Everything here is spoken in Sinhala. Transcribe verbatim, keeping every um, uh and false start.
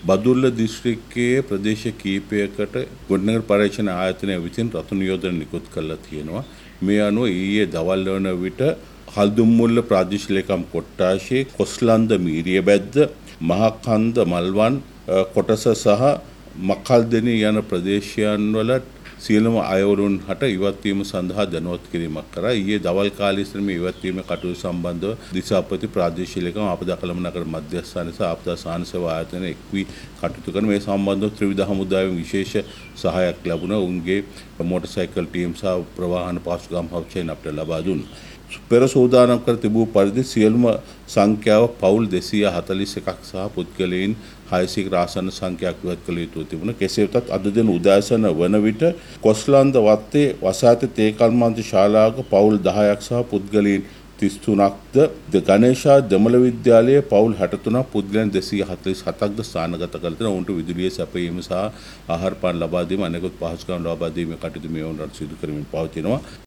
බදුල්ල දිස්ත්‍රික්කයේ ප්‍රදේශ කීපයකට ගොඩනගර පරීක්ෂණ ආයතනය විසින් රතු නියෝජන නිකුත් කළා තියෙනවා. මේ අනුව ඊයේ දවල් වන විට හල්දුම්මුල්ල ප්‍රාදේශීය ලේකම් කොට්ටාශේ කොස්ලන්ද මීරියබැද්ද මහකන්ද මල්වන් කොටස සහ මකල්දෙනි යන ප්‍රදේශයන් වල සියලුම අයවරුන් හට ඉවත් වීම සඳහා දැනුවත් කිරීමක් කරා. ඊයේ දවල් කාලයේ සිට මේ ඉවත් වීම කටයුතු සම්බන්ධව දිසාපති ප්‍රාදේශීය ලේකම් ආපදා කළමන නගර මධ්‍යස්ථාන සහ ආපදා සාහන සේවා ආයතන එක් වී කටයුතු කරන මේ සම්බන්ධව ත්‍රිවිධ හමුදාවෙන් විශේෂ සහායක් ලැබුණා. උන්ගේ මොටර් සයිකල් ටීම් සහ ප්‍රවාහන පාසුකම් හවුචෙන් අපට ලබා දුන්නා. පෙර සූදානම් කර තිබූ පරිදි සියලුම සංඛ්‍යාව පවුල් දෙසිය හතළිස් එකක් සහ පුද්ගලයන් හයසියයකට ආසන්න සංඛ්‍යාවක් ඉවත් කළ යුතු තිබුණා. කෙසේ වෙතත් අද දින උදෑසන වන විට කොස්ලන්ද වත්තේ වසාත තේ කර්මාන්ත ශාලාවක පවුල් දහයක් සහ පුද්ගලයන් තිස් තුනක්ද ගණේශා දෙමළ විද්‍යාලයේ පවුල් හැට තුනක් පුද්ගලයන් දෙසිය හතළිස් හතක්ද ස්ථානගත කර තිබෙනවා. ඔවුන්ට විදුලිය සැපයීම සහ ආහාර පාන ලබා දීම අනෙකුත් පහසුකම් ලබා දීමේ කටයුතු මේ වුණාට සිදු කරමින් පවතිනවා.